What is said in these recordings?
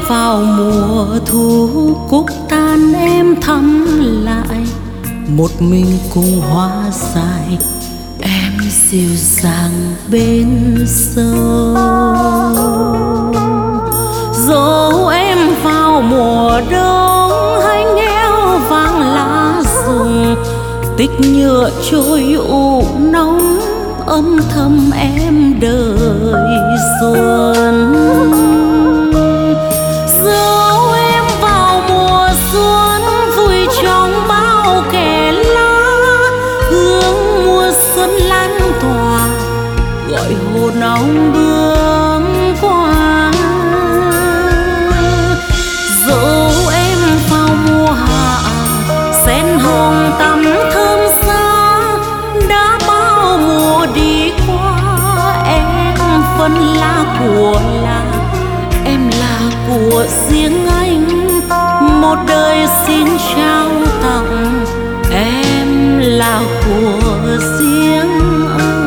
vào mùa thu cúc tan em thăm lại, một mình cùng hoa dài em dịu dàng bên sâu. Dẫu em vào mùa đông hay nghèo vàng lá rụng, tích nhựa trôi u nóng âm thầm em đời xuân. Dẫu em vào mùa xuân vui trong bao kẻ lá, hương mùa xuân lan tỏa gọi hồn ong bước qua. Dẫu em vào mùa hạ sen hồng tắm thơm xa, đã bao mùa đi qua em vẫn là của em là của riêng anh, một đời xin trao tặng em là của riêng anh.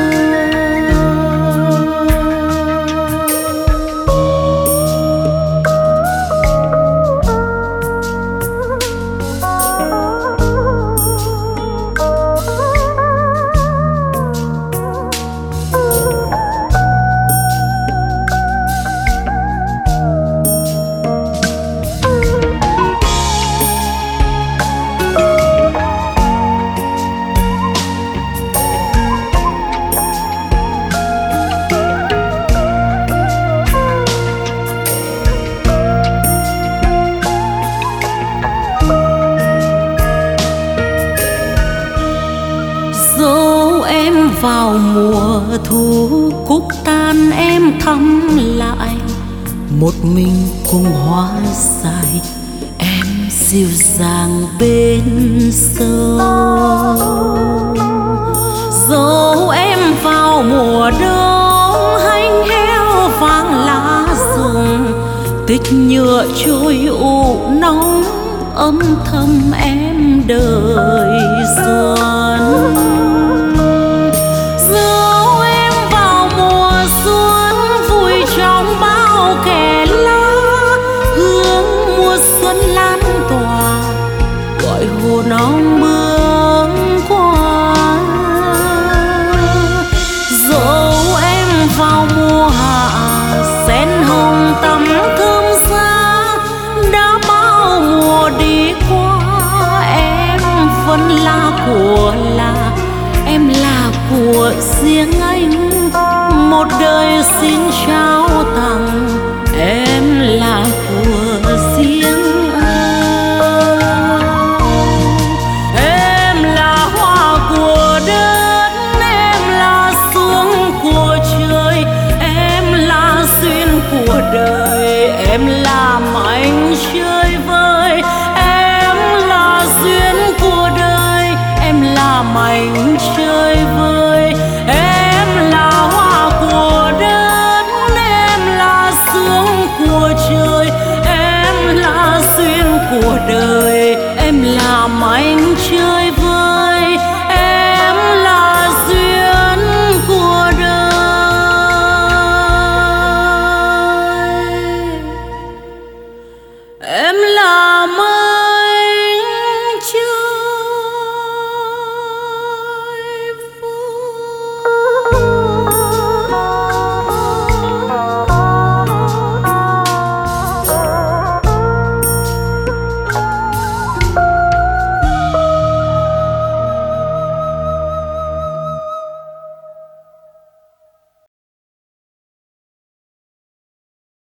Dẫu em vào mùa thu cúc tan em thăm lại, một mình cùng hoa dài em dịu dàng bên sâu. Dẫu em vào mùa đông hanh heo vàng lá rụng, tích nhựa trôi u nóng âm thầm em đời xuân. Dẫu em vào mùa xuân vui trong bao kẻ lá, hương mùa xuân lan tỏa gọi hồn ong bước qua. Dẫu em vào mùa hạ sen hồng tắm thơm xa, đã bao mùa đi qua em vẫn là của em là của riêng anh, một đời xin trao tặng em là của riêng anh. Em là hoa của đất, em là sương của trời, em là duyên của đời, em là mảnh chơi vơi, em là duyên của đời, em là mảnh